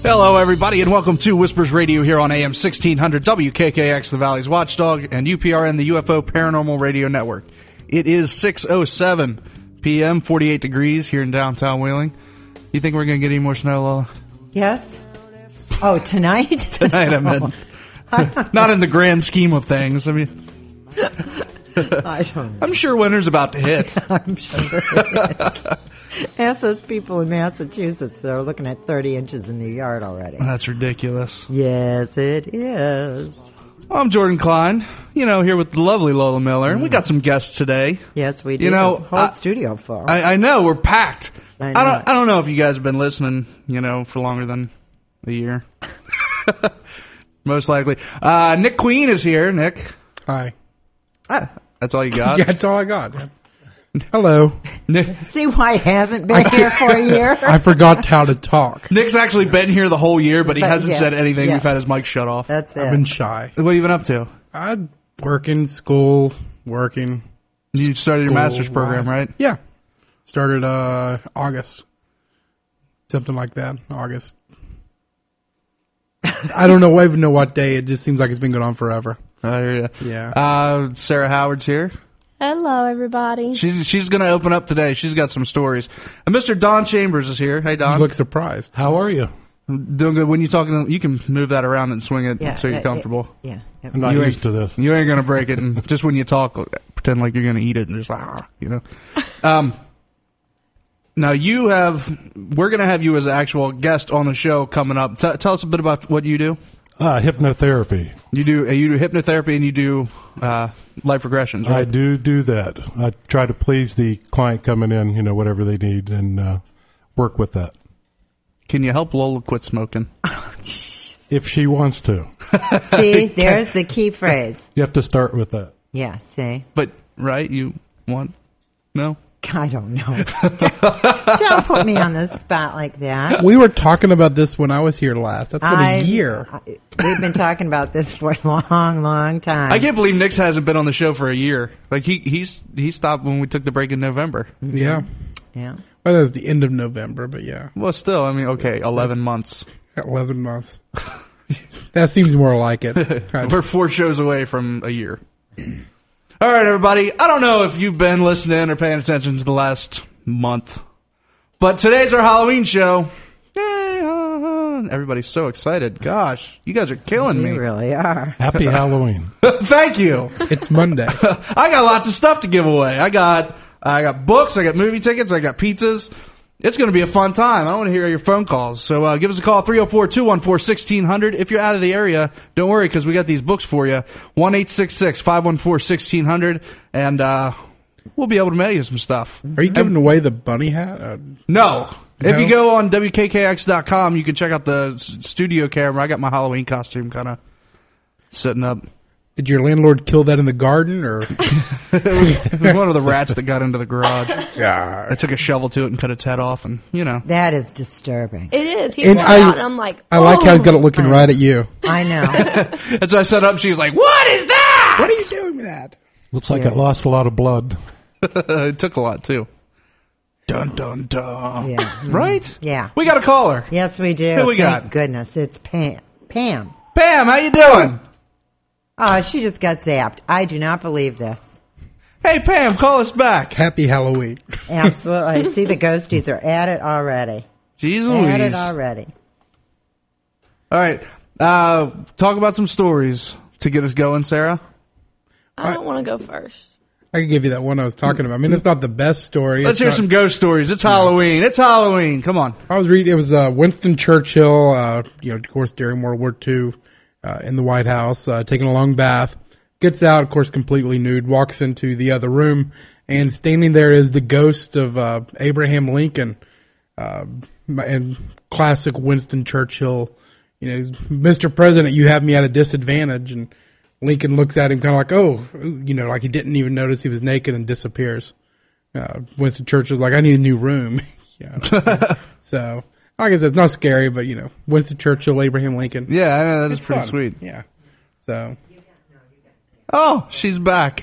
Hello, everybody, and welcome to Whispers Radio here on AM 1600 WKKX, the Valley's Watchdog, and UPRN, the UFO Paranormal Radio Network. It is 6:07 p.m., 48 degrees here in downtown Wheeling. You think we're going to get any more snow, Lola? Yes. Oh, tonight? Tonight, I meant. Not in the grand scheme of things. I mean, I don't know. I'm sure winter's about to hit. I'm sure it is. Ask those people in Massachusetts. They're looking at 30 inches in their yard already. That's ridiculous. Yes, it is. Well, I'm Jordan Klein, here with the lovely Lola Miller. And we got some guests today. Yes, we do. Whole studio full. I know, we're packed. I know. I don't know if you guys have been listening, for longer than a year. Most likely. Nick Queen is here. Nick. Hi. That's all you got? Yeah, that's all I got. Hello. See why he hasn't been here for a year? I forgot how to talk. Nick's actually been here the whole year, but he hasn't said anything. Yeah. We've had his mic shut off. That's it. I've been shy. What have you been up to? I'm working, school, working. You started your master's program, right? Yeah. Started August. Something like that. August. I don't know. I even know what day. It just seems like it's been going on forever. I hear you. Yeah. Sarah Howard's here. Hello, everybody. She's going to open up today. She's got some stories. And Mr. Don Chambers is here. Hey, Don. You look surprised. How are you? Doing good. When you're talking, you can move that around and swing it so you're comfortable. Yeah. I'm not used to this. You ain't going to break it. And just when you talk, pretend like you're going to eat it and just Now we're going to have you as an actual guest on the show coming up. Tell us a bit about what you do. Hypnotherapy. You do hypnotherapy and you do life regressions, right? I do that. I try to please the client coming in, whatever they need, and work with that. Can you help Lola quit smoking? If she wants to. See, there's the key phrase. You have to start with that. Yeah, see? But, right, you want? No? I don't know. Don't put me on the spot like that. We were talking about this when I was here last. That's been a year. We've been talking about this for a long, long time. I can't believe Nick hasn't been on the show for a year. Like, he stopped when we took the break in November. Yeah. Yeah. Well, that was the end of November, but yeah. Well, still, 11 months. 11 months. That seems more like it. We're 4 shows away from a year. All right, everybody. I don't know if you've been listening or paying attention to the last month, but today's our Halloween show. Everybody's so excited. Gosh, you guys are killing me. You really are. Happy Halloween. Thank you. It's Monday. I got lots of stuff to give away. I got books. I got movie tickets. I got pizzas. It's going to be a fun time. I want to hear your phone calls. So give us a call, 304-214-1600. If you're out of the area, don't worry, because we got these books for you. 1-866-514-1600. And we'll be able to mail you some stuff. Are you giving away the bunny hat? No. If No? you go on WKKX.com, you can check out the studio camera. I got my Halloween costume kind of setting up. Did your landlord kill that in the garden, or? It was one of the rats that got into the garage. Yeah. I took a shovel to it and cut its head off, and That is disturbing. It is. He And pulled out, and I'm like, I like how he's got it oh. looking right at you. I know. And so I set up. She's like, "What is that? What are you doing with that? Looks like it lost a lot of blood. It took a lot too. Dun dun dun. Yeah. Right? Yeah. We got a caller. Yes, we do. Who we Thank got? goodness. It's Pam. Pam, how you doing? Oh, she just got zapped. I do not believe this. Hey, Pam, call us back. Happy Halloween. Absolutely. I see the ghosties are at it already. Jeez At it Louise. already. All right. Talk about some stories to get us going, Sarah. I don't want to go first. I can give you that one I was talking about. I mean, it's not the best story. Let's hear some ghost stories. It's Halloween. It's Halloween. Come on. I was reading. It was Winston Churchill. Of course, during World War II, in the White House, taking a long bath. Gets out, of course, completely nude. Walks into the other room, and standing there is the ghost of Abraham Lincoln, and classic Winston Churchill. Mr. President, you have me at a disadvantage. And Lincoln looks at him kind of like, oh, like he didn't even notice he was naked, and disappears. Winston Churchill's like, I need a new room. So, like I said, it's not scary, but, Winston Churchill, Abraham Lincoln. Yeah, I know, that is pretty fun. sweet. Yeah. So, Oh, she's back.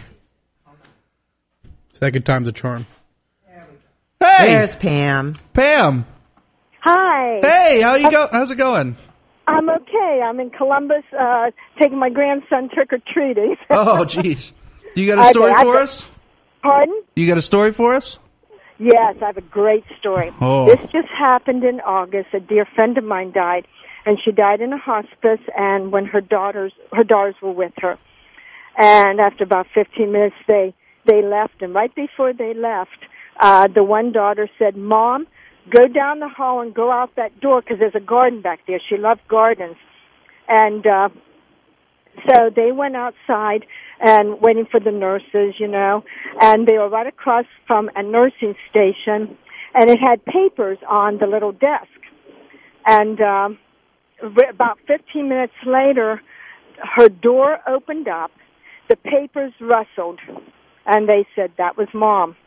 second time's a charm. Hey, There's Pam. Pam. Hi. Hey, how's it going? I'm okay. I'm in Columbus, taking my grandson trick-or-treating. Oh, jeez. You got a story for us? Pardon? You got a story for us? Yes, I have a great story. Oh. This just happened in August. A dear friend of mine died, and she died in a hospice, and when her daughters were with her. And after about 15 minutes, they left, and right before they left, the one daughter said, Mom, go down the hall and go out that door because there's a garden back there. She loved gardens. And so they went outside and waiting for the nurses, and they were right across from a nursing station, and it had papers on the little desk. And about 15 minutes later, her door opened up, the papers rustled, and they said, that was Mom.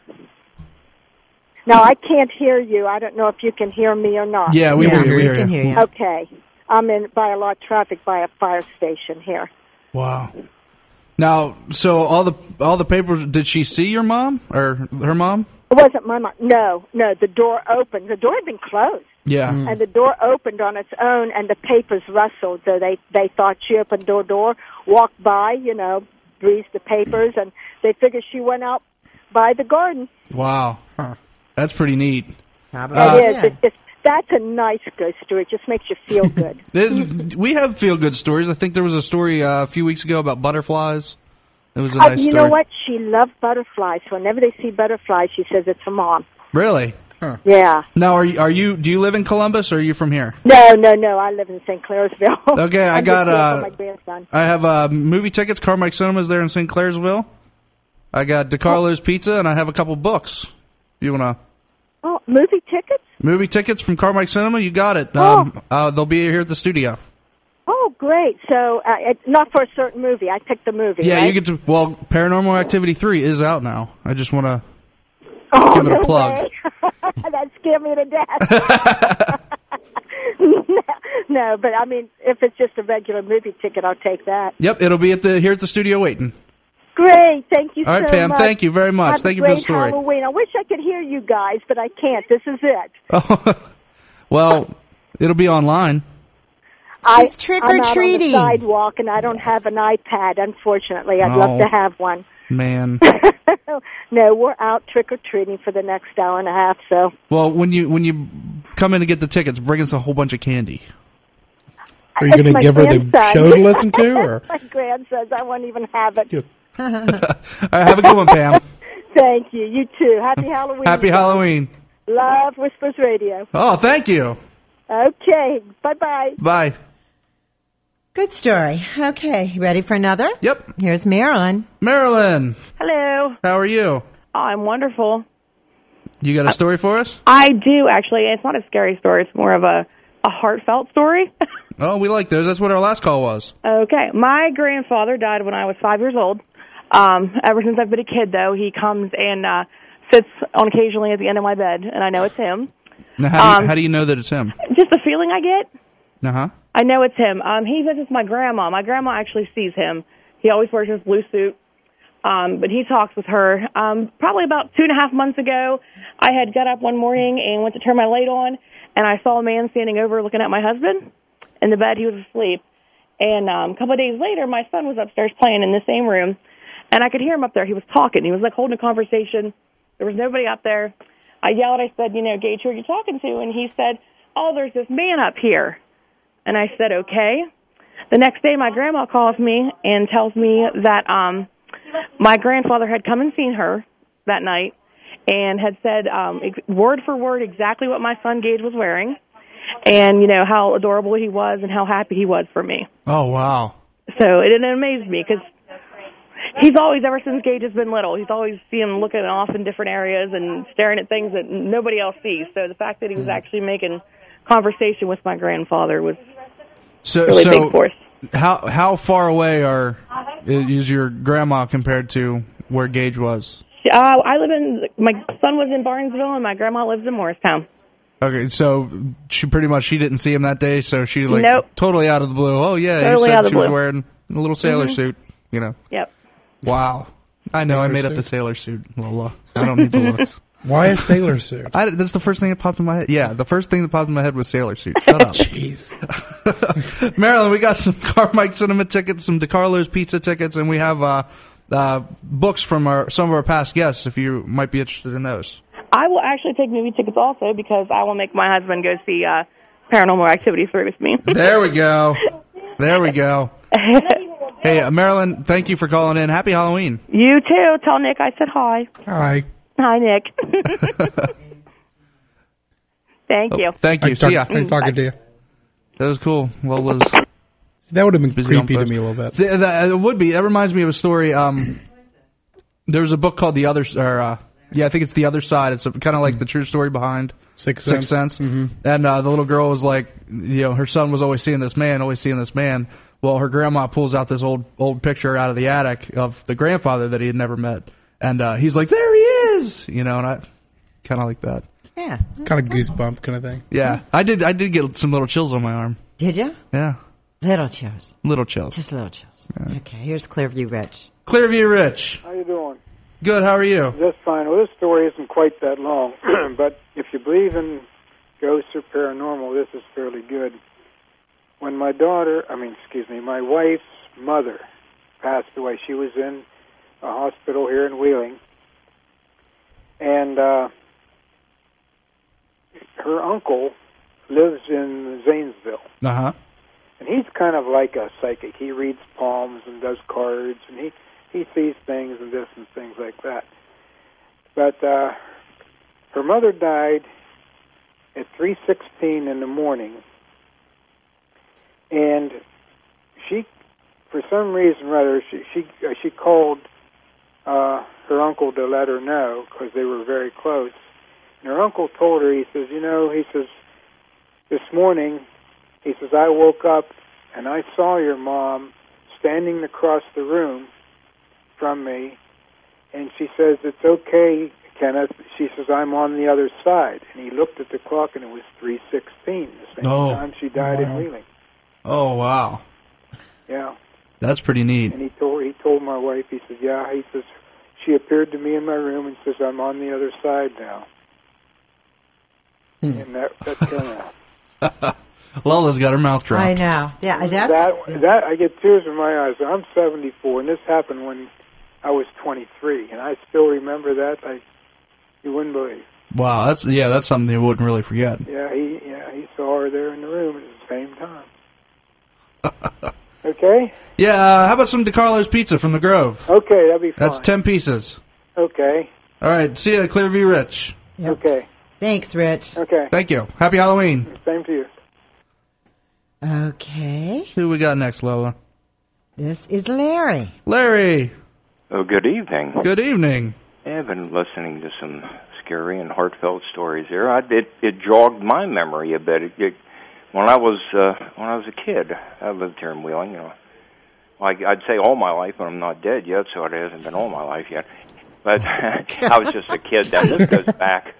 Now, I can't hear you. I don't know if you can hear me or not. Yeah, we hear you. We can hear you. Okay. I'm in by a lot of traffic by a fire station here. Wow. Now, so all the papers, did she see your mom or her mom? It wasn't my mom. No, the door opened. The door had been closed. Yeah. And the door opened on its own, and the papers rustled. So they thought she opened the door, walked by, breezed the papers, and they figured she went out by the garden. Wow. That's pretty neat. It is. That's a nice ghost story. It just makes you feel good. We have feel-good stories. I think there was a story a few weeks ago about butterflies. It was a nice story. You know what? She loved butterflies. Whenever they see butterflies, she says it's her mom. Really? Huh. Yeah. Now, do you live in Columbus, or are you from here? No. I live in St. Clairsville. Okay, I'm just here for my grandson. I have movie tickets. Carmike Cinema's there in St. Clairsville. I got DiCarlo's Pizza, and I have a couple books. You wanna? Oh, movie tickets? Movie tickets from Carmike Cinema. You got it. They'll be here at the studio. Oh, great. So, it's not for a certain movie. I picked the movie, Yeah, right? you get to. Well, Paranormal Activity 3 is out now. I just want to Oh, give it a plug. way. That scared me to death. No, but I mean, if it's just a regular movie ticket, I'll take that. Yep, it'll be here at the studio waiting. Great, thank you so much. All right, Pam, thank you very much. Have Thank a you for the great story. Halloween. I wish I could hear you guys, but I can't. This is it. Oh, well, it'll be online. She's trick-or-treating. I'm out on the sidewalk, and I don't have an iPad, unfortunately. I'd love to have one. Man. No, we're out trick-or-treating for the next hour and a half, so. Well, when you come in to get the tickets, bring us a whole bunch of candy. Are you going to give her the show to listen to? Or? My grandson, I won't even have it. All right, have a good one, Pam. Thank you. You too. Happy Halloween. Happy Halloween. Love Whispers Radio. Oh, thank you. Okay. Bye-bye. Bye. Good story. Okay, ready for another? Yep. Here's Marilyn. Marilyn, Hello. how are you? Oh, I'm wonderful. You got a story for us? I do, actually. It's not a scary story. It's more of a heartfelt story. Oh, we like those. That's what our last call was. Okay. My grandfather died when I was 5 years old. Ever since I've been a kid, though, he comes and sits on occasionally at the end of my bed, and I know it's him. Now, how do you know that it's him? Just the feeling I get. Uh-huh. I know it's him. He visits my grandma. My grandma actually sees him. He always wears his blue suit. But he talks with her. Probably about 2.5 months ago, I had got up one morning and went to turn my light on, and I saw a man standing over looking at my husband. In the bed, he was asleep. And a couple of days later, my son was upstairs playing in the same room, and I could hear him up there. He was talking. He was like holding a conversation. There was nobody up there. I yelled. I said, Gage, who are you talking to? And he said, oh, there's this man up here. And I said, okay. The next day, my grandma calls me and tells me that my grandfather had come and seen her that night and had said word for word exactly what my son Gage was wearing and, how adorable he was and how happy he was for me. Oh, wow. So it amazed me because he's always, ever since Gage has been little, he's always seen him looking off in different areas and staring at things that nobody else sees. So the fact that he was actually making conversation with my grandfather was really big for us. How far away is your grandma compared to where Gage was? My son was in Barnesville and my grandma lives in Morristown. Okay, so she didn't see him that day, so she Nope. totally out of the blue. Oh yeah, Totally he out said of she the was blue. wearing a little sailor suit. Yep. Wow. I know. I made up the sailor suit, Lola. I don't need the looks. Why a sailor suit? That's the first thing that popped in my head. Yeah, the first thing that popped in my head was sailor suit. Shut up. Jeez. Marilyn, we got some Carmike Cinema tickets, some DeCarlo's Pizza tickets, and we have books from some of our past guests, if you might be interested in those. I will actually take movie tickets also because I will make my husband go see Paranormal Activity 3 with me. There we go. There we go. Hey, Marilyn, thank you for calling in. Happy Halloween. You too. Tell Nick I said hi. Hi. Hi, Nick. Thank you. Thank you. See ya. Nice talking to you. That was cool. Well, was that would have been busy creepy on to me a little bit. See, it would be. That reminds me of a story. There's a book called The Other, I think it's The Other Side. It's kind of like the true story behind Sixth Sense. Mm-hmm. And the little girl was like, her son was always seeing this man. Well, her grandma pulls out this old picture out of the attic of the grandfather that he had never met. And he's like, there he is! And I kind of like that. Yeah. It's kind of goosebump kind of thing. Yeah. I did get some little chills on my arm. Did you? Yeah. Little chills. Little chills. Just little chills. Yeah. Okay, here's Clearview Rich. Clearview Rich. How you doing? Good, how are you? Just fine. Well, this story isn't quite that long, but if you believe in ghosts or paranormal, this is fairly good. When my wife's mother passed away, she was in a hospital here in Wheeling, and her uncle lives in Zanesville. Uh-huh. And he's kind of like a psychic. He reads palms and does cards, and he sees things and this and things like that. But her mother died at 3:16 in the morning, and she, for some reason or other, she called her uncle to let her know because they were very close. And her uncle told her, he says, this morning, he says, I woke up and I saw your mom standing across the room from me, and she says, it's okay, Kenneth. She says, I'm on the other side. And he looked at the clock, and it was 3:16, the same time she died in Wheeling. Oh, wow. Yeah. That's pretty neat. And he told my wife, he says, yeah, he says, she appeared to me in my room and says, I'm on the other side now. And that kind of... Lola's got her mouth dropped. I know. Yeah, that I get tears in my eyes. I'm 74, and this happened when I was 23, and I still remember that. You wouldn't believe. Wow, that's something you wouldn't really forget. Yeah, he saw her there in the room at the same time. Okay. Yeah. How about some DeCarlo's Pizza from the Grove? Okay, that'd be fine. That's 10 pieces. Okay. All right. See you at Clearview Rich. Yep. Okay. Thanks, Rich. Okay. Thank you. Happy Halloween. Same to you. Okay. Who we got next, Lola? This is Larry. Larry. Oh, good evening. Good evening. I've been listening to some scary and heartfelt stories here. It jogged my memory a bit. When I was a kid, I lived here in Wheeling. I'd say all my life, but I'm not dead yet, so it hasn't been all my life yet. But I was just a kid then. This goes back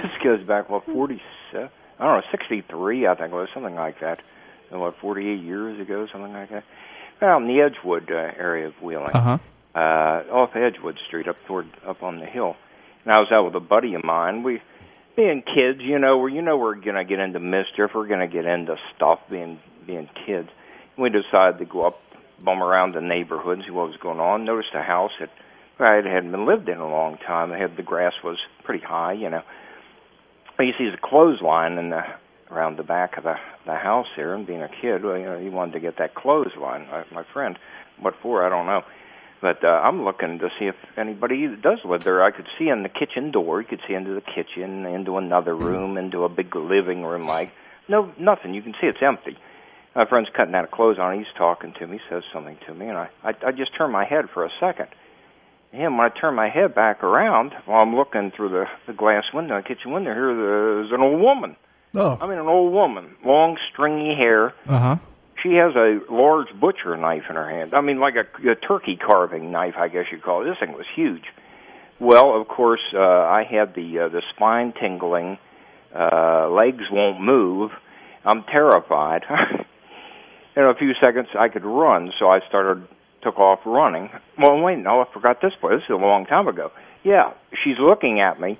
47, I don't know, 63, I think it was, something like that. 48 years ago, something like that. Well, in the Edgewood area of Wheeling, off Edgewood Street, up on the hill. And I was out with a buddy of mine. We, being kids, we're going to get into mischief. We're going to get into stuff, being kids. And we decided to go up, bum around the neighborhood, see what was going on. Noticed a house that hadn't been lived in a long time. The grass was pretty high, You see a clothesline around the back of the house there, and being a kid, he wanted to get that clothesline. My friend, what for, I don't know. But I'm looking to see if anybody does live there. I could see in the kitchen door. You could see into the kitchen, into another room, into a big living room. No, nothing. You can see it's empty. My friend's cutting out clothes on. He's talking to me, says something to me, and I just turn my head for a second. And when I turn my head back around, while I'm looking through the glass window, the kitchen window, here there's an old woman. Oh. I mean, an old woman, long, stringy hair. Uh-huh. She has a large butcher knife in her hand. I mean, like a turkey carving knife, I guess you'd call it. This thing was huge. Well, of course, I had the spine tingling, legs won't move. I'm terrified. In a few seconds, I could run, so I took off running. Well, wait, no, I forgot this part. This is a long time ago. Yeah, she's looking at me,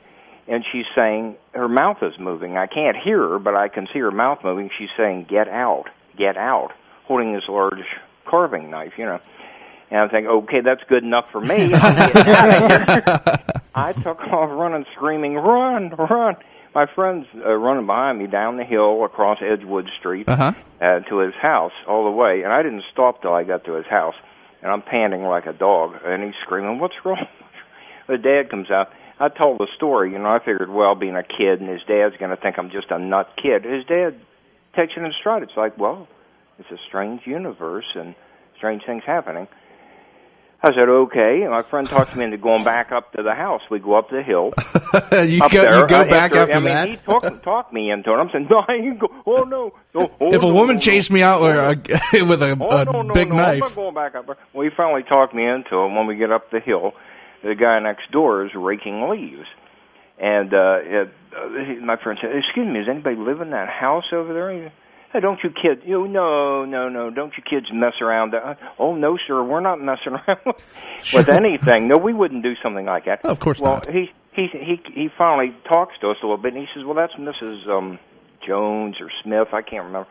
and she's saying, her mouth is moving. I can't hear her, but I can see her mouth moving. She's saying, get out, holding this large carving knife, you know. And I'm thinking, okay, that's good enough for me. I'm getting out of here. I took off running, screaming, run. My friend's running behind me down the hill across Edgewood Street to his house all the way. And I didn't stop till I got to his house. And I'm panting like a dog. And he's screaming, what's wrong? The dad comes out. I told the story. You know, I figured, well, being a kid and his dad's going to think I'm just a nut kid. His dad takes it in stride. It's like, well, it's a strange universe and strange things happening. I said, okay. And my friend talks me into going back up to the house. We go up the hill. You go back after that? I mean, he talked me into it. I'm saying, no, I ain't go. Oh, no. If a woman chased me out with a big knife. I'm not going back up there. Well, he finally talked me into it. When we get up the hill, the guy next door is raking leaves. And my friend said, excuse me, does anybody live in that house over there? Hey, don't you kids, no, don't you kids mess around. Oh, no, sir, we're not messing around with anything. No, we wouldn't do something like that. Oh, of course not. Well, he finally talks to us a little bit, and he says, well, that's Mrs. Jones or Smith, I can't remember.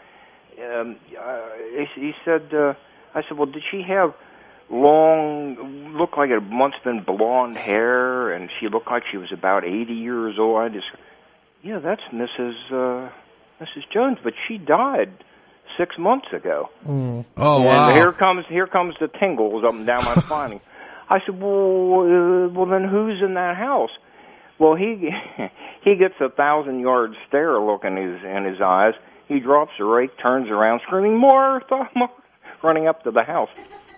He said, I said, well, did she have long, looked like it had once been blonde hair, and she looked like she was about 80 years old? Yeah, that's Mrs. Jones, but she died 6 months ago. Oh, wow. And here comes the tingles up and down my spine. I said, well, then who's in that house? Well, he gets a 1,000-yard stare look in his eyes. He drops the rake, turns around, screaming, Martha, running up to the house.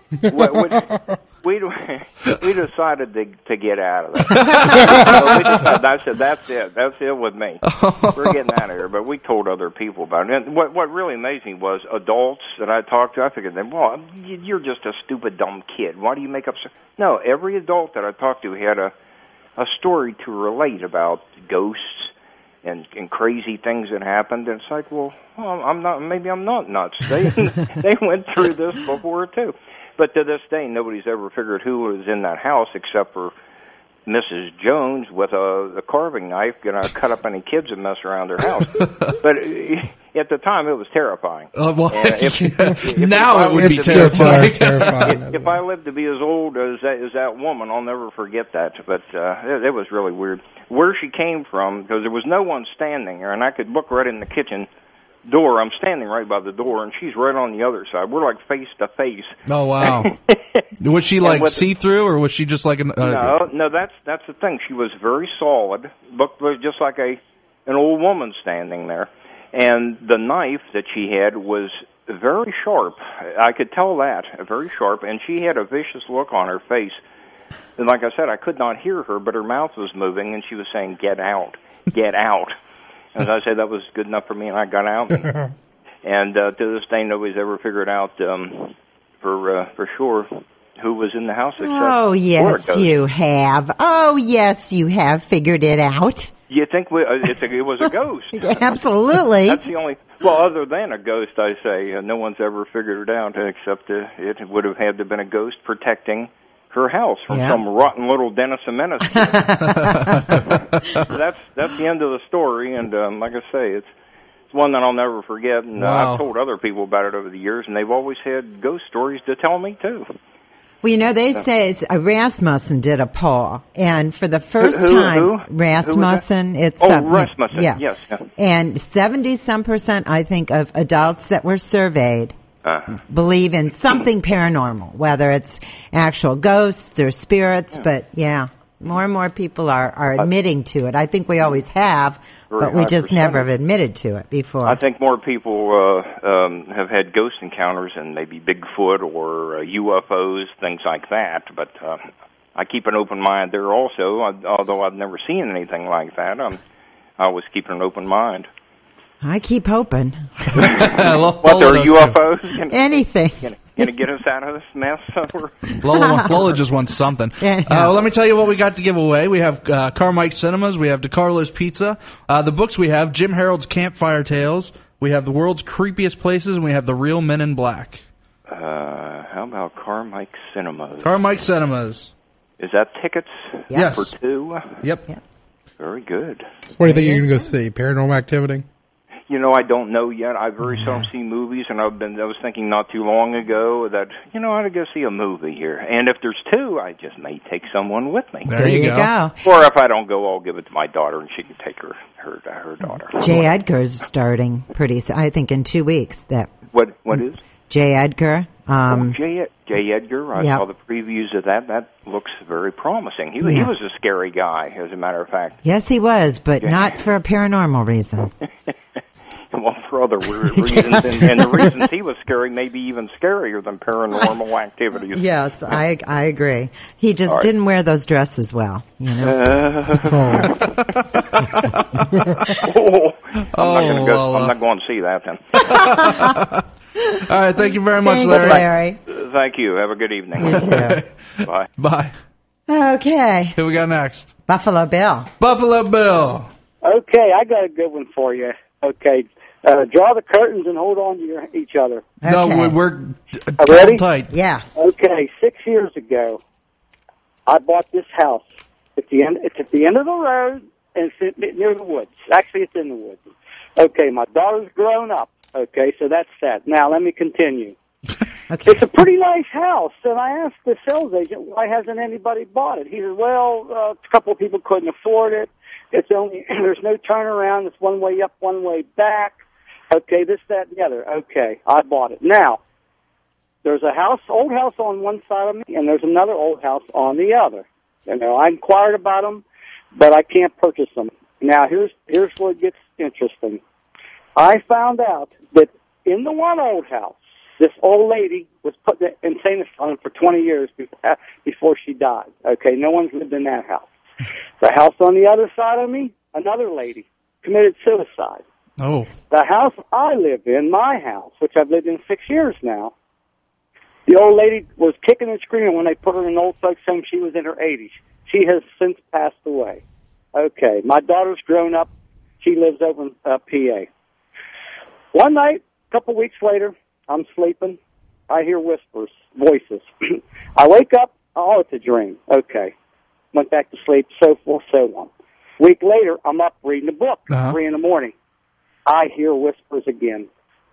We decided to get out of there. I said, that's it with me. We're getting out of here. But we told other people about it. And what really amazed me was adults that I talked to, I figured, well, you're just a stupid, dumb kid. Why do you make up so? No, every adult that I talked to had a story to relate about ghosts and crazy things that happened. And it's like, well, maybe I'm not nuts. They went through this before, too. But to this day, nobody's ever figured who was in that house except for Mrs. Jones with a carving knife going to cut up any kids that mess around their house. But at the time, it was terrifying. Now it would be terrifying. If I live to be as old as that woman, I'll never forget that. But it was really weird. Where she came from, because there was no one standing there, and I could look right in the kitchen door. I'm standing right by the door, and she's right on the other side. We're like face to face. Oh, wow. Was she like see-through, or was she just like an... No, that's the thing. She was very solid, looked just like an old woman standing there. And the knife that she had was very sharp. I could tell that, very sharp. And she had a vicious look on her face. And like I said, I could not hear her, but her mouth was moving, and she was saying, get out, get out. As I said, that was good enough for me, and I got out. And to this day, nobody's ever figured out for sure who was in the house. Oh, yes, you have. Oh, yes, you have figured it out. You think it was a ghost? Absolutely. That's the only... Well, other than a ghost, I say, no one's ever figured it out, except it would have had to have been a ghost protecting her house from some rotten little Dennis the Menace. That's the end of the story, and like I say, it's one that I'll never forget, and I've told other people about it over the years, and they've always had ghost stories to tell me, too. Well, they say Rasmussen did a poll, and for the first time, Rasmussen, it's Rasmussen, yes. And 70-some%, I think, of adults that were surveyed believe in something paranormal, whether it's actual ghosts or spirits, but more and more people are admitting to it. I think we always have, but we just never have admitted to it before. I think more people have had ghost encounters and maybe Bigfoot or UFOs, things like that, but I keep an open mind there also, although I've never seen anything like that. I always keep an open mind. I keep hoping. What, there are UFOs? Anything. Going to get us out of this mess? Lola just wants something. Let me tell you what we got to give away. We have Carmike Cinemas. We have DeCarlo's Pizza. The books we have, Jim Harold's Campfire Tales. We have The World's Creepiest Places, and we have The Real Men in Black. How about Carmike Cinemas? Carmike Cinemas. Is that tickets Yes. for two? Yep. Very good. So what do you think you're going to go see? Paranormal Activity? You know, I don't know yet. I very seldom see movies, and I was thinking not too long ago that, you know, I ought to go see a movie here. And if there's two, I just may take someone with me. There you go. Or if I don't go, I'll give it to my daughter, and she can take her daughter. J. Edgar's starting pretty soon, I think in 2 weeks. What is? J. Edgar. J. Edgar. I saw the previews of that. That looks very promising. He was a scary guy, as a matter of fact. Yes, he was, but not for a paranormal reason. Well, for other reasons, and the reasons he was scary may be even scarier than Paranormal Activities. Yes, I agree. He just didn't wear those dresses well, you know. I'm not going to see that then. All right, thank you very much, Larry. Thank you. Have a good evening. You too. Bye. Bye. Okay. Who we got next? Buffalo Bill. Buffalo Bill. Okay, I got a good one for you. Okay. Draw the curtains and hold on to each other. Okay. No, we're ready? Tight. Yes. Okay, 6 years ago, I bought this house. It's at the end of the road, and it's near the woods. Actually, it's in the woods. Okay, my daughter's grown up. Okay, so that's that. Now, let me continue. Okay. It's a pretty nice house, and I asked the sales agent, why hasn't anybody bought it? He said, well, a couple of people couldn't afford it. There's no turnaround. It's one way up, one way back. Okay, this, that, and the other. Okay, I bought it. Now, there's a old house on one side of me, and there's another old house on the other. You know, I inquired about them, but I can't purchase them. Now, here's where it gets interesting. I found out that in the one old house, this old lady was put in insane asylum for 20 years before she died. Okay, no one's lived in that house. The house on the other side of me, another lady committed suicide. Oh. The house I live in, my house, which I've lived in 6 years now, the old lady was kicking and screaming when they put her in an old folks' home. She was in her 80s. She has since passed away. Okay, my daughter's grown up. She lives over in PA. One night, a couple weeks later, I'm sleeping. I hear whispers, voices. I wake up. Oh, it's a dream. Okay. Went back to sleep, so forth, so on. Week later, I'm up reading a book, 3 in the morning. I hear whispers again.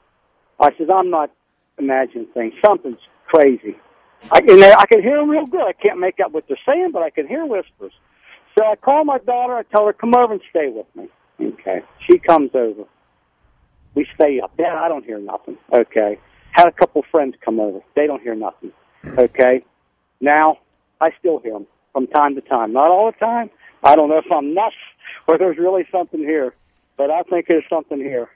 I says, I'm not imagining things. Something's crazy. I can hear them real good. I can't make out what they're saying, but I can hear whispers. So I call my daughter. I tell her, come over and stay with me. Okay. She comes over. We stay up. Dad, I don't hear nothing. Okay. Had a couple friends come over. They don't hear nothing. Okay. Now, I still hear them from time to time. Not all the time. I don't know if I'm nuts or there's really something here, but I think there's something here.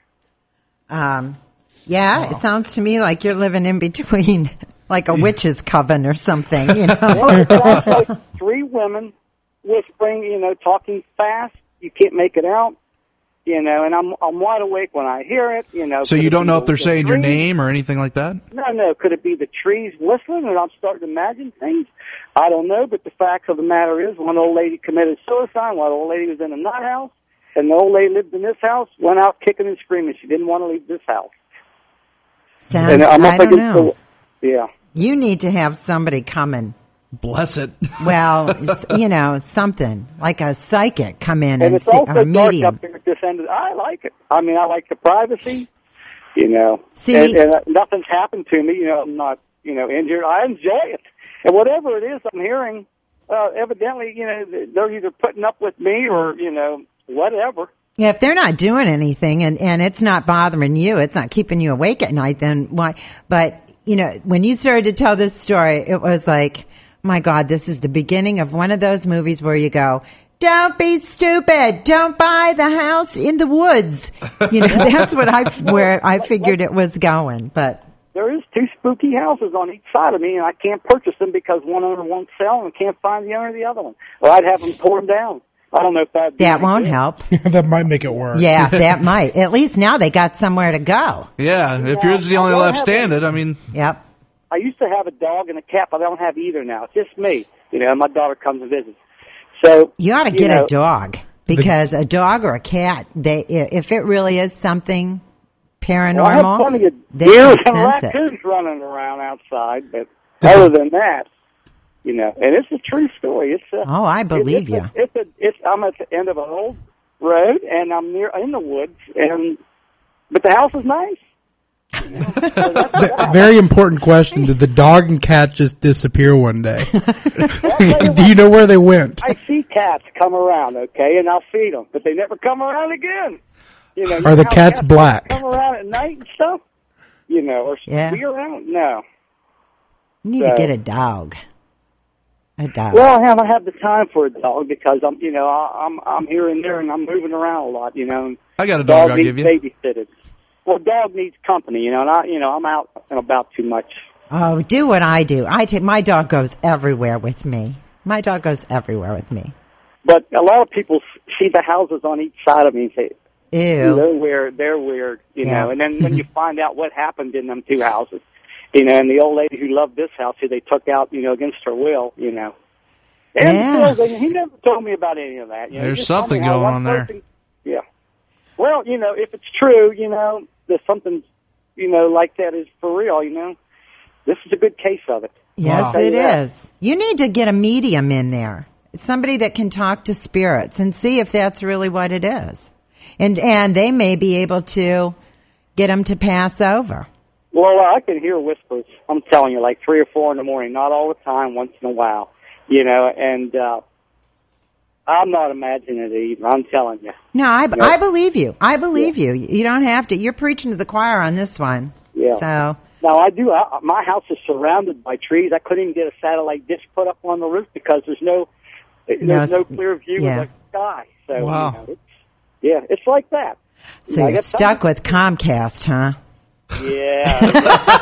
It sounds to me like you're living in between, like a witch's coven or something, you know. It's like 3 women whispering, talking fast. You can't make it out, and I'm wide awake when I hear it, So you don't know if they're saying your name or anything like that? No. Could it be the trees whistling, and I'm starting to imagine things? I don't know, but the fact of the matter is, one old lady committed suicide, one old lady was in a nut house, and the old lady lived in this house, went out kicking and screaming. She didn't want to leave this house. I don't know. Yeah. You need to have somebody come and bless it. Well, something like a psychic come in and it's also dark medium. up there at this end. I like it. I mean, I like the privacy. See, and nothing's happened to me. I'm not injured. I enjoy it, and whatever it is I'm hearing, evidently, they're either putting up with me or whatever. Yeah, if they're not doing anything and it's not bothering you, it's not keeping you awake at night, then why? But, when you started to tell this story, it was like, my God, this is the beginning of one of those movies where you go, don't be stupid. Don't buy the house in the woods. That's where I figured it was going. But there is 2 spooky houses on each side of me, and I can't purchase them because one owner won't sell and can't find the owner of the other one. Or I'd have them torn down. I don't know if that won't help. That might make it worse. Yeah, that might. At least now they got somewhere to go. Yeah, if you're the only left standing, I mean. Yep. I used to have a dog and a cat, but I don't have either now. It's just me. My daughter comes and visits. So you ought to get a dog, because a dog or a cat, if it really is something paranormal, I have plenty of they deer can and sense raccoons running around outside, but other than that. You know, and it's a true story. It's I believe you. I'm at the end of an old road, and I'm in the woods, but the house is nice. You know? So very important question. Did the dog and cat just disappear one day? Do you know where they went? I see cats come around, okay, and I'll feed them, but they never come around again. You know, Are the cats black? Come around at night and stuff, you know, or be around? No. You need to get a dog. A dog. Well, I haven't had the time for a dog because I'm here and there and I'm moving around a lot, you know. I got a dog. I'll give you. Babysitted. Well, dog needs company, you know, and I'm out and about too much. Oh, do what I do. My dog goes everywhere with me. My dog goes everywhere with me. But a lot of people see the houses on each side of me and say, ew, they're weird, you know. And then when you find out what happened in them two houses, you know, and the old lady who loved this house, who they took out, you know, against her will, you know. And he never told me about any of that. You know, there's something going on there. Yeah. Well, you know, if it's true, you know, there's something, you know, like that is for real, you know. This is a good case of it. Yes, it is. You need to get a medium in there. Somebody that can talk to spirits and see if that's really what it is. And they may be able to get them to pass over. Well, I can hear whispers. I'm telling you, like 3 or 4 in the morning, not all the time, once in a while, you know, and I'm not imagining it either. I'm telling you. No, I believe you. I believe you. You don't have to. You're preaching to the choir on this one. Yeah. So. Now, I do. My house is surrounded by trees. I couldn't even get a satellite dish put up on the roof because there's no clear view of the sky. So, wow. You know, it's like that. So you're stuck with Comcast, huh? Yeah.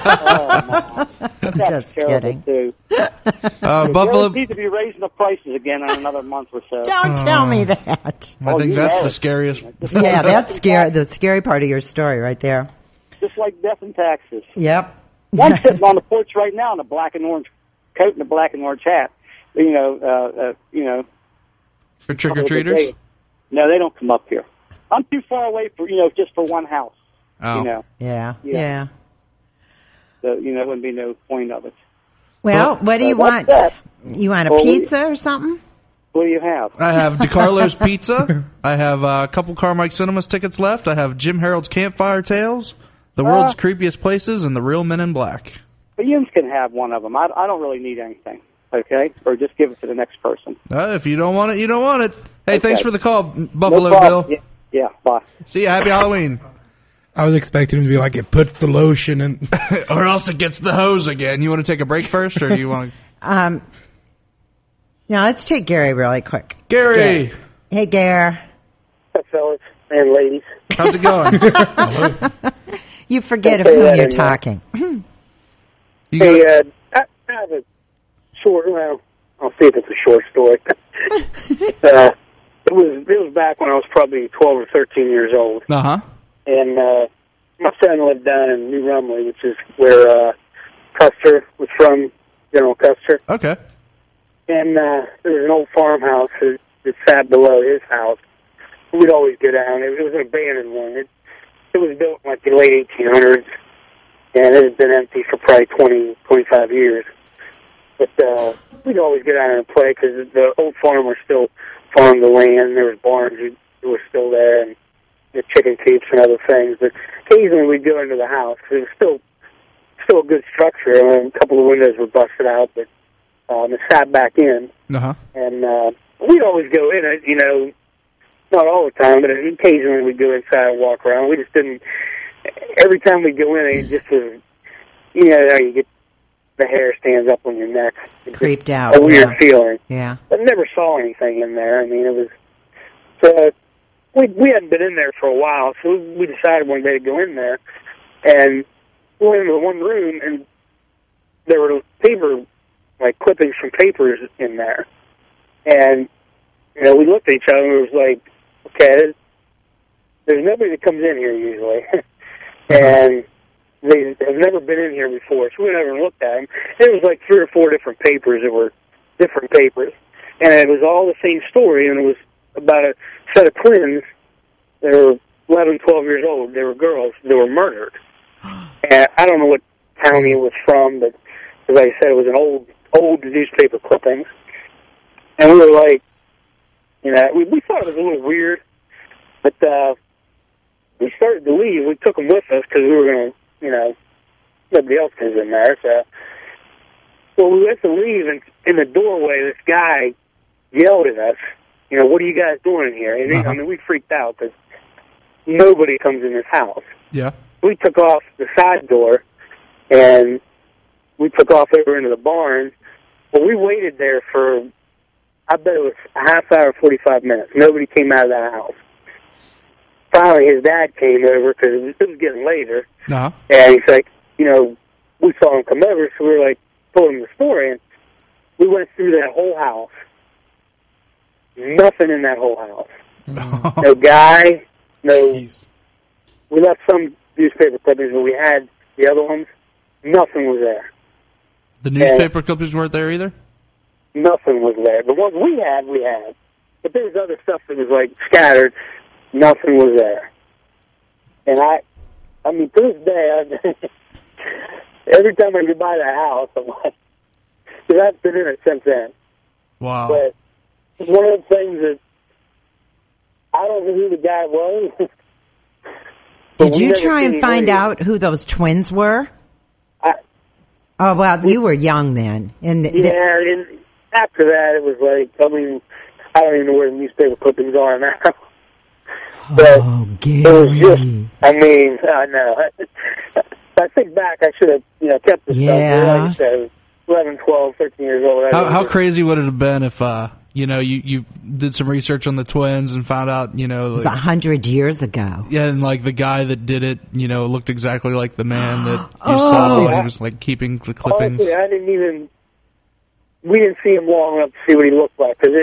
I'm just kidding. Too. Buffalo need to be raising the prices again in another month or so. Don't tell me that. I think that's the scariest. Yeah, that's scary. The scary part of your story, right there. Just like death and taxes. Yep. I'm sitting on the porch right now in a black and orange coat and a black and orange hat. You know. For trick or treaters? No, they don't come up here. I'm too far away for just for one house. Oh. You know. Yeah. So there wouldn't be no point of it. Well, what do you want? You want a pizza or something? What do you have? I have DiCarlo's Pizza. I have a couple Carmike Cinemas tickets left. I have Jim Harold's Campfire Tales, The World's Creepiest Places, and The Real Men in Black. The Yins can have one of them. I don't really need anything. Okay? Or just give it to the next person. If you don't want it, you don't want it. Hey, thanks for the call, Buffalo Bill. Bill. Yeah, bye. See you. Happy Halloween. I was expecting him to be like, it puts the lotion in. Or else it gets the hose again. You want to take a break first, or do you want to? Now, let's take Gary really quick. Gary. Hey, Gary. Hi, fellas and ladies. How's it going? You forget of whom you're talking. I have a short, well, I'll see if it's a short story. It was back when I was probably 12 or 13 years old. Uh-huh. And my son lived down in New Rumley, which is where Custer was from, General Custer. Okay. And there was an old farmhouse that sat below his house. We'd always go down. It was an abandoned one. It was built in like the late 1800s, and it had been empty for probably 20, 25 years. But we'd always go down and play because the old farmer still farmed the land. There was barns that were still there, and the chicken coops and other things. But occasionally we'd go into the house. It was still a good structure. A couple of windows were busted out, but it sat back in. Uh-huh. And we'd always go in it, not all the time, but occasionally we'd go inside and walk around. We just didn't, every time we go in, it just was, you get the hair stands up on your neck. Creeped out. A weird feeling. Yeah. But never saw anything in there. I mean, it was, so we hadn't been in there for a while, so we decided one day to go in there, and we went into one room, and there were paper, like clippings from papers in there. And, we looked at each other and it was like, okay, there's nobody that comes in here usually. And they have never been in here before, so we went over and looked at them. It was like 3 or 4 different papers that were different papers. And it was all the same story, and it was about a set of twins. They were 11, 12 years old. They were girls. They were murdered. And I don't know what county it was from, but as I said, it was an old old newspaper clippings. And we were like, you know, we thought it was a little weird, but we started to leave. We took them with us because we were going to, you know, nobody else was in there. So we went to leave, and in the doorway, this guy yelled at us, you know, what are you guys doing in here? And I mean, we freaked out because nobody comes in this house. Yeah. We took off the side door, and we took off over into the barn. Well, we waited there for, I bet it was a half hour, 45 minutes. Nobody came out of that house. Finally, his dad came over because it was getting later. Uh-huh. And he's like, you know, we saw him come over, so we were like, told him the story, and we went through that whole house. Nothing in that whole house. No guy, no... Jeez. We left some newspaper clippings, but we had the other ones. Nothing was there. The newspaper clippings weren't there either? Nothing was there. The ones we had. But there was other stuff that was, like, scattered. Nothing was there. And I mean, to this day, every time I go by that house, I'm like, because I've been in it since then. Wow. But it's one of the things that I don't know who the guy was. Did you try and find out who those twins were? Oh, well, you were young then. And after that, it was like, I mean, I don't even know where the newspaper clippings are now. But Gary. it was just, I mean, I know. I think back, I should have, you know, kept this stuff. Like I said, 11, 12, 13 years old. How crazy would it have been if, you know, you did some research on the twins and found out, you know... It was 100 years ago. Yeah, and, like, the guy that did it, you know, looked exactly like the man that you saw when he was, like, keeping the clippings. Honestly, we didn't see him long enough to see what he looked like, because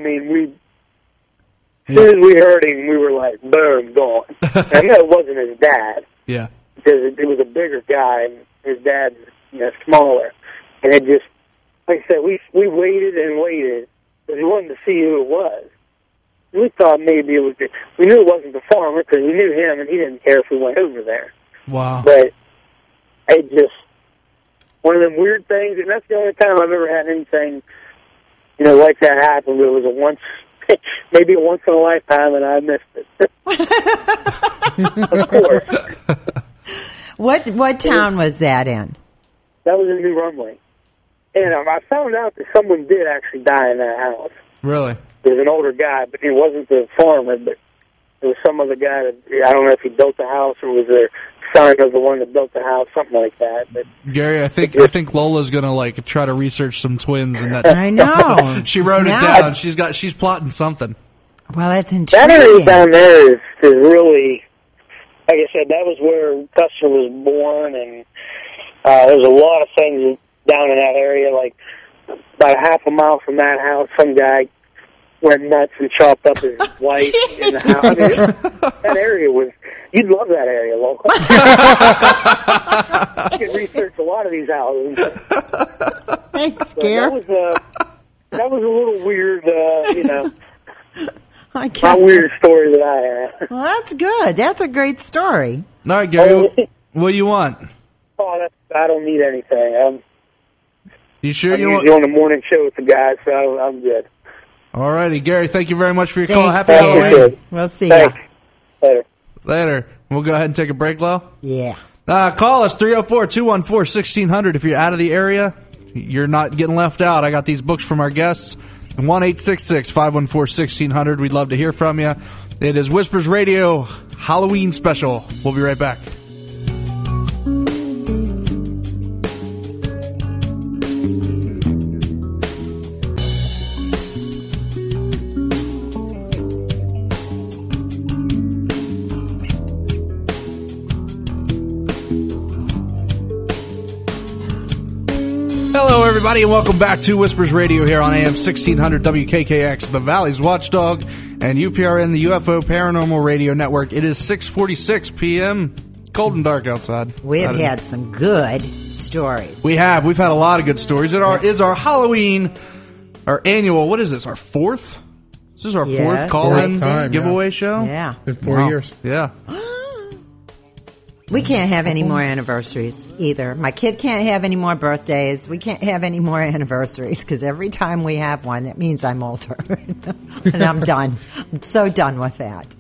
as soon as we heard him, we were like, boom, gone. I know it wasn't his dad. Yeah. Because it was a bigger guy, and his dad's, you know, smaller. And it just, like I said, we waited and waited, because we wanted to see who it was. We thought maybe it was, we knew it wasn't the farmer, because we knew him, and he didn't care if we went over there. Wow. But it just, one of them weird things, and that's the only time I've ever had anything, you know, like that happen. It was maybe a once in a lifetime, and I missed it. Of course. What town was that in? That was in New Rumley. And I found out that someone did actually die in that house. Really? There was an older guy, but he wasn't the farmer, but it was some other guy that, I don't know if he built the house or was the son of the one that built the house, something like that. But Gary, I think Lola's gonna like try to research some twins, and that's I know. She wrote it down. She's plotting something. Well, that's intriguing. That area down there is really, like I said, that was where Custer was born, and there's a lot of things down in that area. Like about half a mile from that house, some guy went nuts and chopped up his wife in the house. I mean, that area was. You'd love that area, local. You could research a lot of these houses. Thanks, Gary. That was a little weird, you know. I guess a weird story that I had. Well, that's good. That's a great story. All right, Gary, what do you want? Oh, I don't need anything. You sure I'm you want? on the morning show with the guys, so I'm good. All righty, Gary. Thank you very much for your Thanks, call. Happy Halloween. We'll see Thanks. you later. We'll go ahead and take a break, Lo. Yeah. Call us 304-214-1600 if you're out of the area. You're not getting left out. I got these books from our guests. 1-866-514-1600. We'd love to hear from you. It is Whispers Radio Halloween Special. We'll be right back. Hello, everybody, and welcome back to Whispers Radio here on AM 1600 WKKX, the Valley's Watchdog, and UPRN, the UFO Paranormal Radio Network. It is 6:46 p.m., cold and dark outside. We've had some good stories. We have. We've had a lot of good stories. It is our Halloween, our annual, what is this, our fourth? This is our fourth call-in giveaway show? Yeah. Been 4 years. Yeah. We can't have any more anniversaries either. My kid can't have any more birthdays. We can't have any more anniversaries because every time we have one, it means I'm older. And I'm done. I'm so done with that.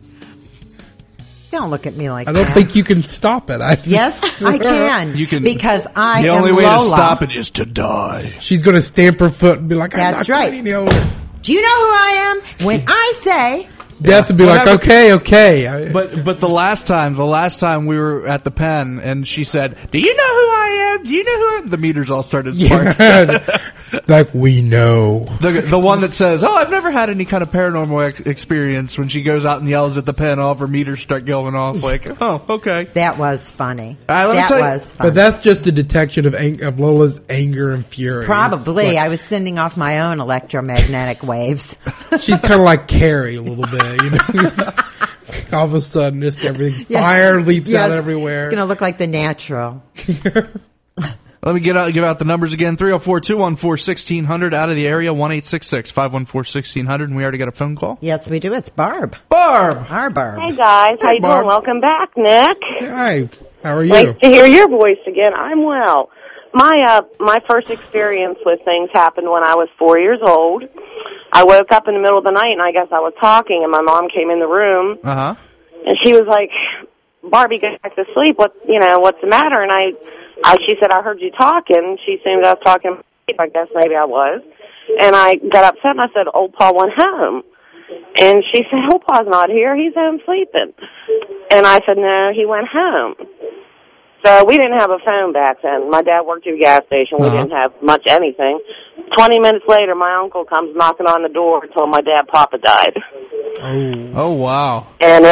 Don't look at me like that. I don't think you can stop it. Yes, I can. You can. Because I am The only way Lola. to stop it is to die. She's going to stamp her foot and be like, I'm That's not right. any older. Do you know who I am? When I say... Death would be like, okay. But the last time we were at the pen and she said, "Do you know who I am? Do you know who I am?" The meters all started sparking. Like, we know. The one that says, "Oh, I've never had any kind of paranormal experience." When she goes out and yells at the pen, all of her meters start going off. Like, oh, okay. That was funny. That was funny. But that's just a detection of Lola's anger and fury. Probably. Like, I was sending off my own electromagnetic waves. she's kind of like Carrie a little bit, you know. All of a sudden, just everything fire leaps out everywhere. It's going to look like The Natural. Let me give out the numbers again. 304-214-1600 out of the area. 1-866-514-1600. And we already got a phone call. Yes, we do. It's Barb. Barb. Our Barb. Hey guys, how you doing? Welcome back, Nick. Hi. How are you? Nice to hear your voice again. I'm well. My first experience with things happened when I was 4 years old. I woke up in the middle of the night, and I guess I was talking, and my mom came in the room, and she was like, "Barbie, go back to sleep. What's the matter?" And she said, "I heard you talking." She assumed I was talking. I guess maybe I was. And I got upset, and I said, "Old Pa went home." And she said, "Old Pa's not here. He's home sleeping." And I said, "No, he went home." So we didn't have a phone back then. My dad worked at a gas station. We didn't have much anything. 20 minutes later, my uncle comes knocking on the door and told my dad Papa died. Oh, wow. And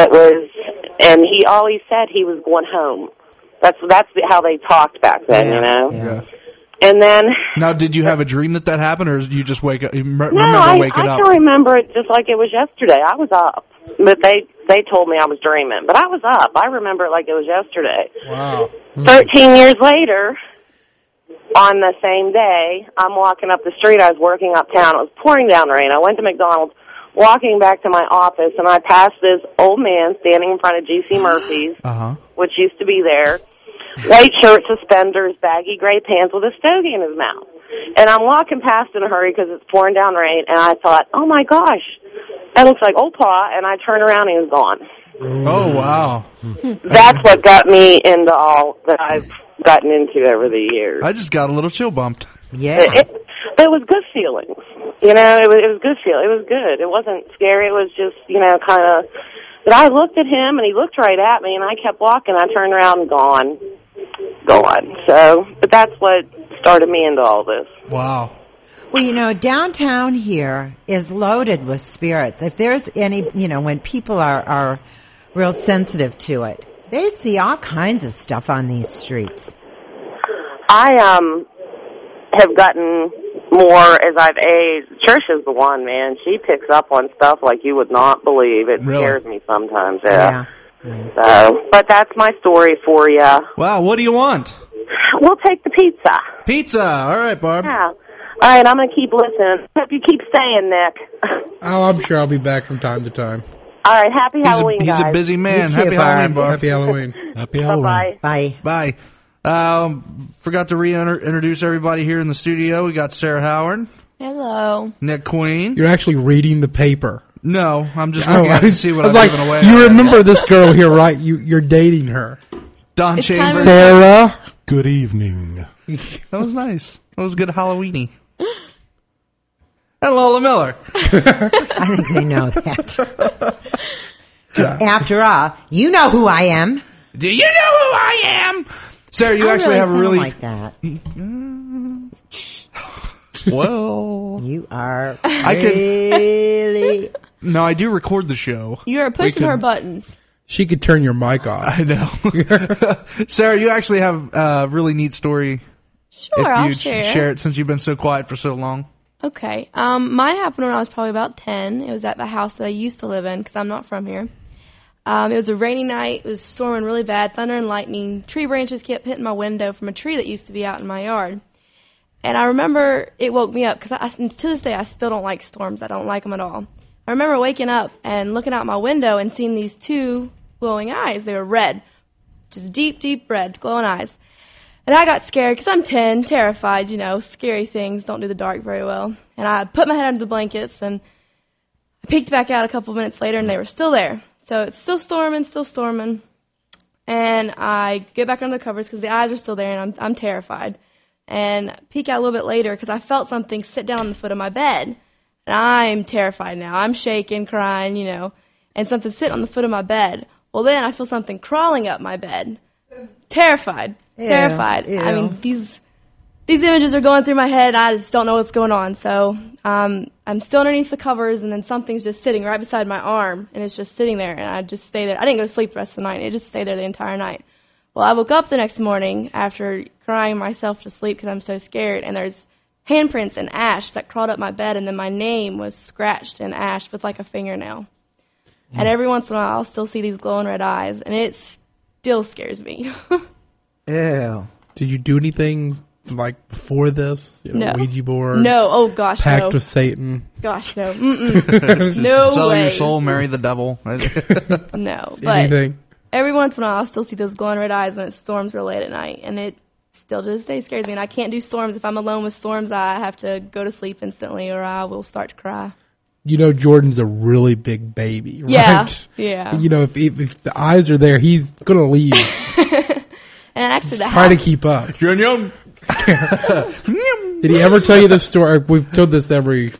he always said he was going home. That's how they talked back then, you know? Yeah. And then... Now, did you have a dream that happened, or did you just wake up? Remember waking up? I can remember it just like it was yesterday. I was up, but they told me I was dreaming. But I was up. I remember it like it was yesterday. Wow. 13 years later, on the same day, I'm walking up the street. I was working uptown. It was pouring down rain. I went to McDonald's, walking back to my office, and I passed this old man standing in front of G.C. Murphy's, which used to be there. White shirt, suspenders, baggy gray pants with a stogie in his mouth. And I'm walking past in a hurry because it's pouring down rain, and I thought, oh, my gosh, that looks like Old Pa, and I turned around and he was gone. Oh, wow. That's what got me into all that I've gotten into over the years. I just got a little chill bumped. Yeah. But it was good feelings. You know, it was good feeling. It was good. It wasn't scary. It was just, kind of... But I looked at him, and he looked right at me, and I kept walking. I turned around and gone. So, but that's what started me into all this. Wow. Well, downtown here is loaded with spirits. If there's any, when people are real sensitive to it, they see all kinds of stuff on these streets. I have gotten more as I've aged. Trisha's the one, man. She picks up on stuff like you would not believe. It scares me sometimes, yeah. So, but that's my story for you. Wow, what do you want? We'll take the pizza. Pizza. All right, Barb. Yeah. All right, I'm going to keep listening. Hope you keep staying, Nick. Oh, I'm sure I'll be back from time to time. All right, happy Halloween, guys. He's a busy man. You too, Happy Halloween, Barb. Happy Halloween. Happy Halloween. Bye-bye. Bye. Forgot to reintroduce everybody here in the studio. We got Sarah Howard. Hello. Nick Queen. You're actually reading the paper. No, I'm just looking at it to see what I'm giving away. You remember this girl here, right? You're dating her. Don Chambers. Sarah. Good evening. That was nice. That was good Halloweeny. And Lola Miller. I think they know that. After all, you know who I am. Do you know who I am? Sarah, you actually have a really like that. Well, you are I really. No, I do record the show. You are pushing her buttons. She could turn your mic off. I know. Sarah, you actually have a really neat story. Sure, I'll share it since you've been so quiet for so long. Okay. Mine happened when I was probably about 10. It was at the house that I used to live in because I'm not from here. It was a rainy night. It was storming really bad, thunder and lightning. Tree branches kept hitting my window from a tree that used to be out in my yard. And I remember it woke me up because to this day I still don't like storms. I don't like them at all. I remember waking up and looking out my window and seeing these two glowing eyes. They were red. just deep, deep red, glowing eyes. And I got scared because I'm 10, terrified, scary things don't do the dark very well. And I put my head under the blankets, and I peeked back out a couple minutes later, and they were still there. So it's still storming. And I get back under the covers because the eyes are still there, and I'm terrified. And peek out a little bit later because I felt something sit down on the foot of my bed. And I'm terrified now. I'm shaking, crying, and something sitting on the foot of my bed. Well, then I feel something crawling up my bed. Terrified. Ew. I mean, these images are going through my head, and I just don't know what's going on. So I'm still underneath the covers, and then something's just sitting right beside my arm, and it's just sitting there, and I just stay there. I didn't go to sleep the rest of the night. It just stayed there the entire night. Well, I woke up the next morning after crying myself to sleep because I'm so scared, and there's handprints and ash that crawled up my bed, and then my name was scratched in ash with like a fingernail. And every once in a while, I'll still see these glowing red eyes, and it still scares me. Ew. Did you do anything like before this? No. Ouija board? No. Oh, gosh, Pact no. with Satan? Gosh, no. No Sell way. your soul, marry the devil. No, but Anything? every once in a while, I'll still see those glowing red eyes when it storms real late at night, and it still to this day scares me. And I can't do storms. If I'm alone with storms, I have to go to sleep instantly, or I will start to cry. Jordan's a really big baby, right? Yeah. If the eyes are there, he's going to leave. And actually, Try to keep up. Yum. Did he ever tell you this story? We've told this every,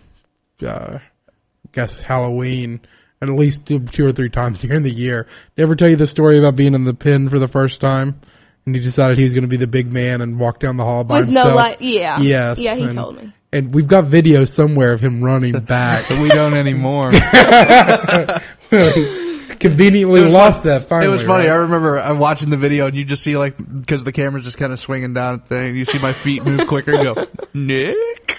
Halloween, at least 2 or 3 times during the year. Did he ever tell you the story about being in the pen for the first time? And he decided he was going to be the big man and walk down the hall by himself? With no light, yeah. Yes. Yeah, he told me. And we've got videos somewhere of him running back. We don't anymore. Conveniently lost that finally. It was funny. Right? I remember watching the video, and you just see, because the camera's just kind of swinging down the thing, you see my feet move quicker and go, Nick?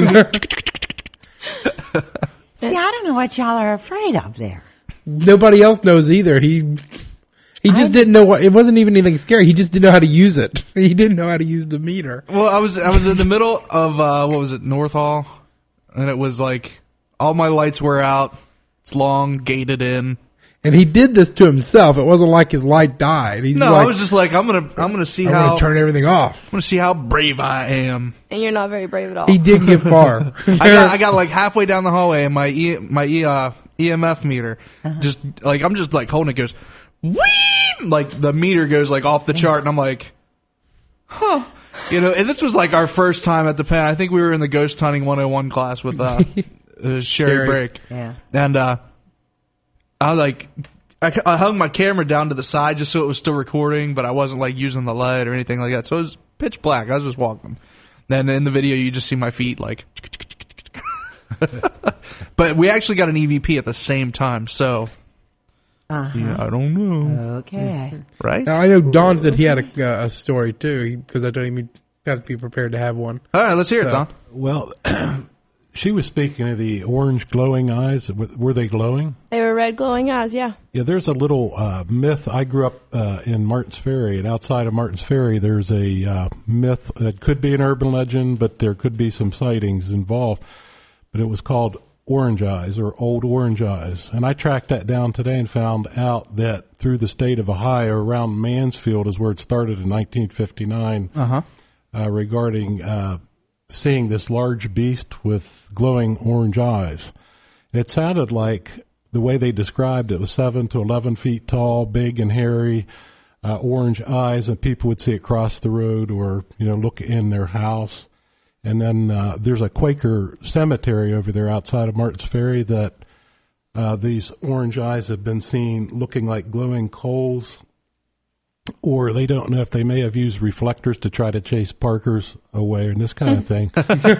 See, I don't know what y'all are afraid of there. Nobody else knows either. He just didn't know it wasn't even anything scary. He just didn't know how to use it. He didn't know how to use the meter. Well, I was in the middle of, North Hall, and it was like, all my lights were out. It's long, gated in. And he did this to himself. It wasn't like his light died. I was just like, I'm gonna see how. I'm gonna turn everything off. I'm gonna see how brave I am. And you're not very brave at all. He did get far. I got like halfway down the hallway, and my EMF meter, just like I'm just like holding it, goes, whee! Like the meter goes like off the chart, and I'm like, huh. And this was like our first time at the pen. I think we were in the Ghost Hunting 101 class with Sherry Brake. Yeah. And I hung my camera down to the side just so it was still recording, but I wasn't like using the light or anything like that. So it was pitch black. I was just walking. Then in the video, you just see my feet like. But we actually got an EVP at the same time, so. Yeah, I don't know. Okay. Right? Now, I know Don said he had a story too, because I told him he had to be prepared to have one. All right, let's hear it, Don. Well, she was speaking of the orange glowing eyes. Were they glowing? They were red glowing eyes, yeah. Yeah, there's a little myth. I grew up in Martins Ferry, and outside of Martins Ferry, there's a myth that could be an urban legend, but there could be some sightings involved. But it was called orange eyes or old orange eyes. And I tracked that down today and found out that through the state of Ohio, around Mansfield is where it started in 1959, regarding seeing this large beast with glowing orange eyes. It sounded like the way they described it was 7 to 11 feet tall, big and hairy, orange eyes, and people would see it cross the road or, look in their house. And then there's a Quaker cemetery over there outside of Martins Ferry that these orange eyes have been seen looking like glowing coals, or they don't know if they may have used reflectors to try to chase Parkers away and this kind of thing.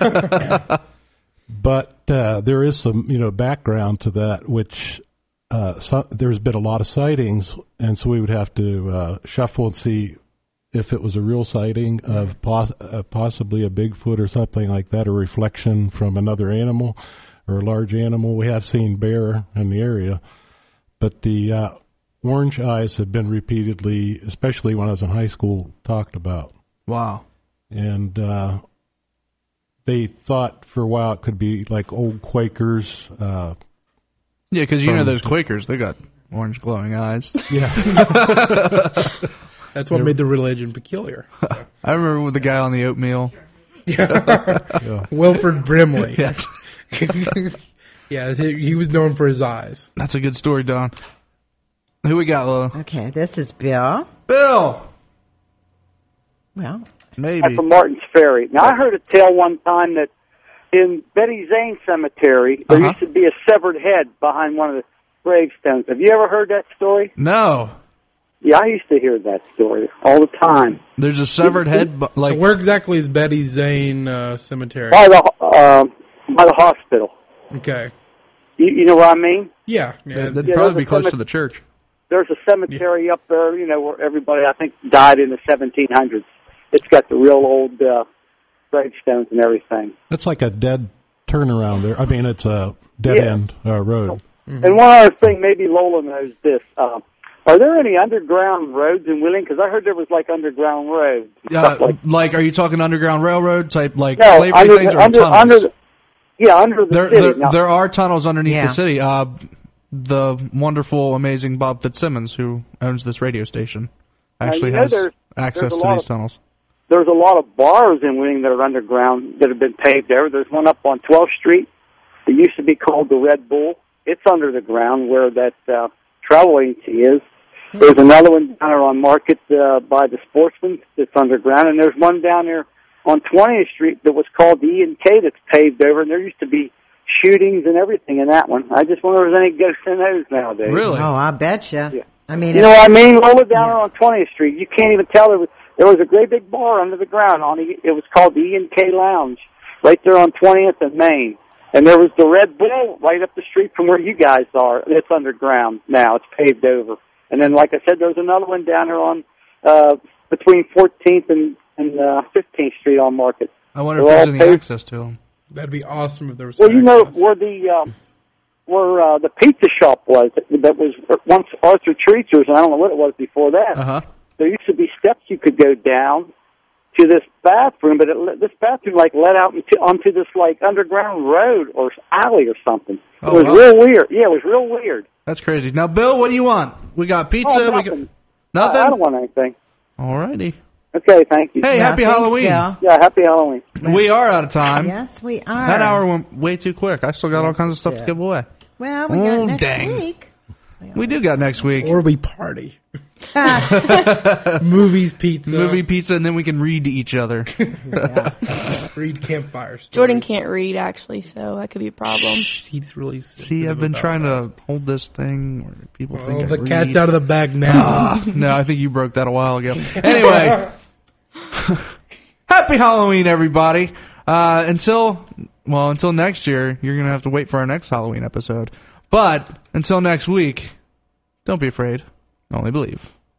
But there is some, background to that, which there's been a lot of sightings, and so we would have to shuffle and see if it was a real sighting of possibly a Bigfoot or something like that, a reflection from another animal or a large animal. We have seen bear in the area, but the orange eyes have been repeatedly, especially when I was in high school, talked about. Wow. And they thought for a while it could be like old Quakers. Yeah, because those Quakers, they got orange glowing eyes. Yeah. That's what made the religion peculiar. So. I remember with the guy on the oatmeal. Yeah. Wilford Brimley. Yeah. Yeah, he was known for his eyes. That's a good story, Don. Who we got, Lola? Okay, this is Bill. Bill! Well, maybe. I'm from Martins Ferry. Now, I heard a tale one time that in Betty Zane Cemetery, there used to be a severed head behind one of the gravestones. Have you ever heard that story? No. Yeah, I used to hear that story all the time. There's a severed head, like where exactly is Betty Zane Cemetery? By the hospital. Okay. You know what I mean? Yeah. That'd probably be close to the church. There's a cemetery up there, where everybody, I think, died in the 1700s. It's got the real old gravestones and everything. That's like a dead turnaround there. I mean, it's a dead-end road. Mm-hmm. And one other thing, maybe Lola knows this. Are there any underground roads in Wheeling? Because I heard there was, underground roads. Are you talking Underground Railroad type, slavery things, or tunnels? Under the city. There are tunnels underneath the city. The wonderful, amazing Bob Fitzsimmons, who owns this radio station, actually has access to these tunnels. There's a lot of bars in Wheeling that are underground that have been paved there. There's one up on 12th Street. It used to be called the Red Bull. It's under the ground where that travel agency is. There's another one down there on Market by the Sportsman that's underground, and there's one down there on 20th Street that was called the E&K that's paved over, and there used to be shootings and everything in that one. I just wonder if there's any ghosts in those nowadays. Really? Oh, I betcha. Yeah. I mean, you know what I mean? Lola, down there on 20th Street, you can't even tell. There was a great big bar under the ground. It was called the E&K Lounge, right there on 20th and Main. And there was the Red Bull right up the street from where you guys are. It's underground now. It's paved over. And then, like I said, there's another one down there on between 14th and 15th Street on Market. I wonder if there's any access to them. That'd be awesome if there was. Well, where the pizza shop was, that was once Arthur Treacher's, and I don't know what it was before that. There used to be steps you could go down to this bathroom, but this bathroom led out onto this underground road or alley or something. It was real weird. Yeah, it was real weird. That's crazy. Now, Bill, what do you want? We got pizza. Oh, we got nothing. I don't want anything. All righty. Okay, thank you. Hey, happy Halloween. Yeah, happy Halloween. We are out of time. Yes, we are. That hour went way too quick. I still got all kinds of stuff to give away. Well, we got next week. We do got next week. Or we party. Movies, pizza. Movie, pizza, and then we can read to each other. Read campfire stories. Jordan can't read, actually, so that could be a problem. He's really See, I've been trying to hold this thing where people think I the read. cat's out of the bag now. No, I think you broke that a while ago. Anyway, happy Halloween, everybody. Until next year, you're going to have to wait for our next Halloween episode. But until next week, don't be afraid. Only believe.